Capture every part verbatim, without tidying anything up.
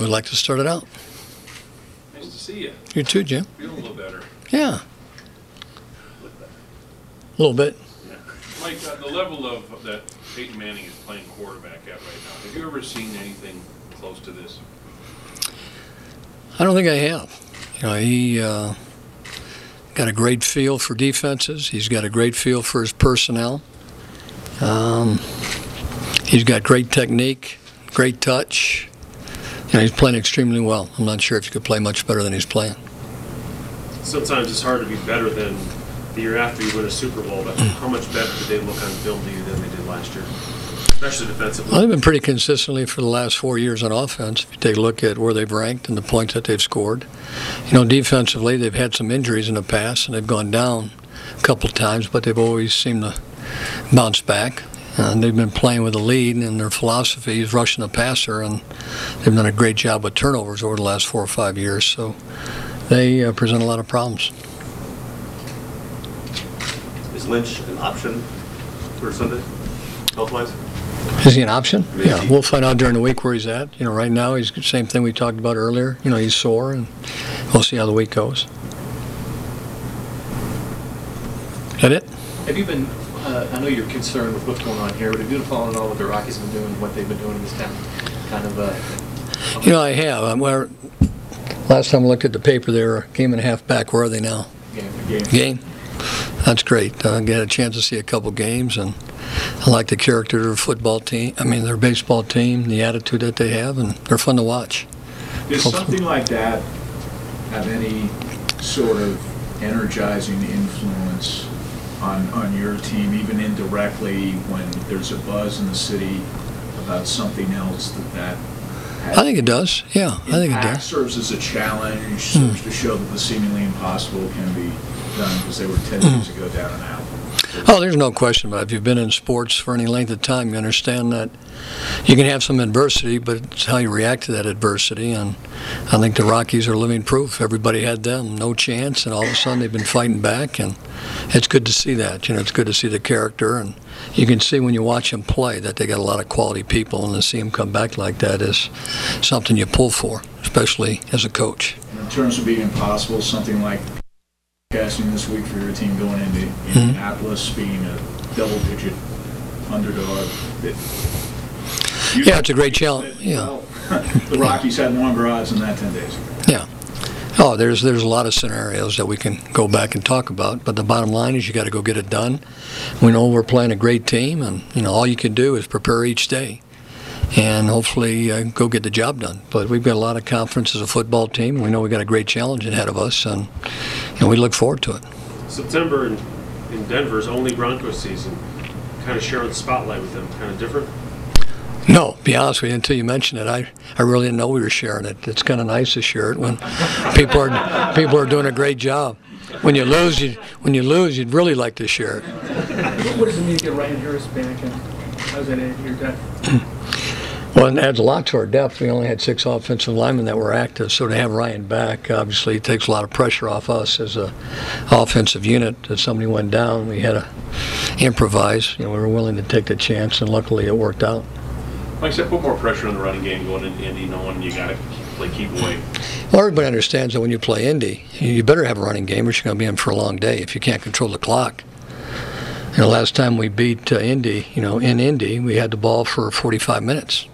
would like to start it out. Nice to see you. You too, Jim. Feel a little better. Yeah. A little bit. Yeah. Mike, uh, the level of that Peyton Manning is playing quarterback at right now, have you ever seen anything close to this? I don't think I have. You know, he uh, got a great feel for defenses. He's got a great feel for his personnel. Um, he's got great technique, great touch. You know, he's playing extremely well. I'm not sure if he could play much better than he's playing. Sometimes it's hard to be better than the year after you win a Super Bowl, but how much better did they look on film to you than they did last year, especially defensively? Well, they've been pretty consistently for the last four years on offense. If you take a look at where they've ranked and the points that they've scored. You know, defensively, they've had some injuries in the past, and they've gone down a couple of times, but they've always seemed to bounce back. And they've been playing with a lead, and their philosophy is rushing the passer, and they've done a great job with turnovers over the last four or five years. So they uh, present a lot of problems. Is Lynch an option for Sunday, health-wise? Is he an option? Maybe. Yeah, we'll find out during the week where he's at. You know, right now he's the same thing we talked about earlier. You know, he's sore, and we'll see how the week goes. Is that it? Have you been, uh, I know you're concerned with what's going on here, but have you been following all what the Rockies have been doing, what they've been doing in this town? Kind of, uh... You know, I have. I'm, well, last time I looked at the paper, they were a game and a half back. Where are they now? Game. Game. Game? That's great. I uh, got a chance to see a couple games, and I like the character of their football team. I mean, their baseball team, the attitude that they have, and they're fun to watch. Does something like that have any sort of energizing influence on, on your team, even indirectly, when there's a buzz in the city about something else that that I think it does. Yeah, I think it does. Serves as a challenge, serves mm. to show that the seemingly impossible can be done, because they were ten mm. years ago down and out. Oh, there's no question about it. If you've been in sports for any length of time, you understand that you can have some adversity, but it's how you react to that adversity. And I think the Rockies are living proof. Everybody had them, no chance, and all of a sudden they've been fighting back. And it's good to see that. You know, it's good to see the character, and you can see when you watch them play that they got a lot of quality people, and to see them come back like that is something you pull for, especially as a coach. In terms of being impossible, something like casting this week for your team going into Indianapolis, mm-hmm. being a double-digit underdog. It, yeah, it's a great challenge. Yeah, well, the Rockies had longer odds than that ten days ago. Yeah. Oh, there's there's a lot of scenarios that we can go back and talk about, but the bottom line is you got to go get it done. We know we're playing a great team, and you know all you can do is prepare each day, and hopefully uh, go get the job done. But we've got a lot of confidence as a football team. We know we got a great challenge ahead of us, and and we look forward to it. September in, in Denver's only Broncos season, kind of sharing the spotlight with them, kind of different? No, to be honest with you, until you mentioned it, I, I really didn't know we were sharing it. It's kind of nice to share it when people are people are doing a great job. When you lose, you when you lose, you'd really like to share it. What does it mean to get Ryan Harris back, and how does that add to your depth? Well, it adds a lot to our depth. We only had six offensive linemen that were active, so to have Ryan back, obviously, it takes a lot of pressure off us as a offensive unit. If somebody went down, we had to improvise. You know, we were willing to take the chance, and luckily, it worked out. Like I said, put more pressure on the running game going into Indy, knowing you got to play keep away. Well, everybody understands that when you play Indy, you better have a running game, or you're going to be in for a long day if you can't control the clock. You know, last time we beat uh, Indy, you know, in Indy, we had the ball for forty-five minutes.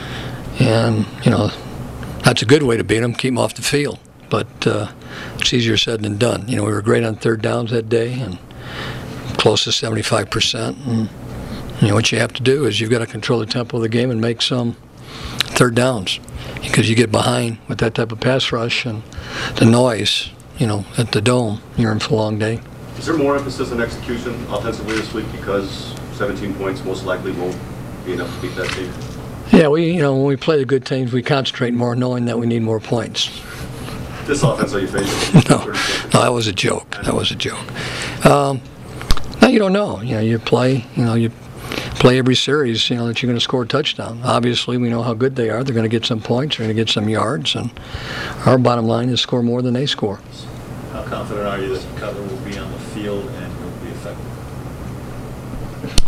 And, you know, that's a good way to beat them, keep them off the field. But uh, it's easier said than done. You know, we were great on third downs that day, and close to seventy-five percent. And, you know, what you have to do is you've got to control the tempo of the game and make some third downs, because you get behind with that type of pass rush and the noise, you know, at the Dome, you're in for a long day. Is there more emphasis on execution offensively this week, because seventeen points most likely won't be enough to beat that team? Yeah, we, you know, when we play the good teams, we concentrate more, knowing that we need more points. This offense, are you facing? no, no, that was a joke. That was a joke. Um, now you don't know. You know, you play. You know, you play every series. You know that you're going to score a touchdown. Obviously, we know how good they are. They're going to get some points. They're going to get some yards, and our bottom line is score more than they score. How confident are you that Cutler will be on the field and will be effective?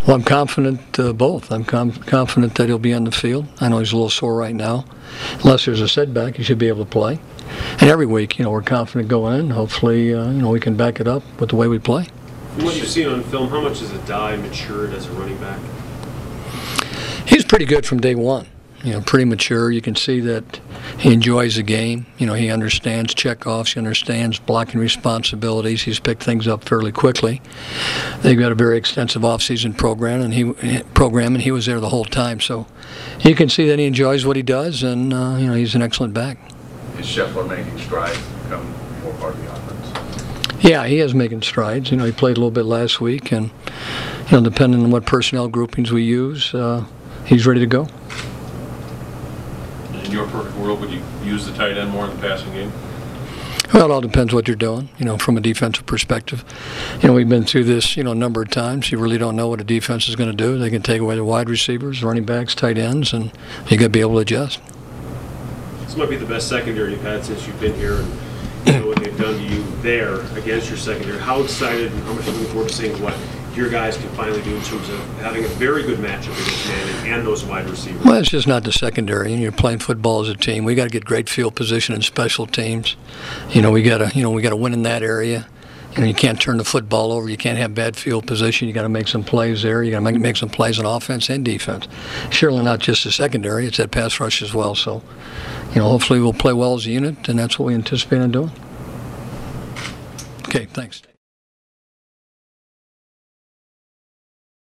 Well, I'm confident uh, both. I'm com- confident that he'll be on the field. I know he's a little sore right now. Unless there's a setback, he should be able to play. And every week, you know, we're confident going in. Hopefully, uh, you know, we can back it up with the way we play. From what you've seen on film, how much has Adai matured as a running back? He's pretty good from day one. You know, pretty mature. You can see that he enjoys the game. You know, he understands checkoffs. He understands blocking responsibilities. He's picked things up fairly quickly. They've got a very extensive off-season program, and he program, and he was there the whole time. So you can see that he enjoys what he does, and uh, you know, he's an excellent back. Is Scheffler making strides to become more part of the offense? Yeah, he is making strides. You know, he played a little bit last week, and you know, depending on what personnel groupings we use, uh, he's ready to go. In your perfect world, would you use the tight end more in the passing game? Well, it all depends what you're doing, you know, from a defensive perspective. You know, we've been through this, you know, a number of times. You really don't know what a defense is going to do. They can take away the wide receivers, running backs, tight ends, and you got to be able to adjust. This might be the best secondary you've had since you've been here, and you know what they've done to you there against your secondary. How excited and how much looking forward to seeing what your guys can finally do in terms of having a very good matchup against Manning and those wide receivers? Well, it's just not the secondary. You're playing football as a team. We got to get great field position and special teams. You know, we got to, you know, we got to win in that area. You know, you can't turn the football over. You can't have bad field position. You got to make some plays there. You got to make, make some plays on offense and defense. Surely not just the secondary. It's that pass rush as well. So, you know, hopefully we'll play well as a unit, and that's what we anticipate on doing. Okay, thanks.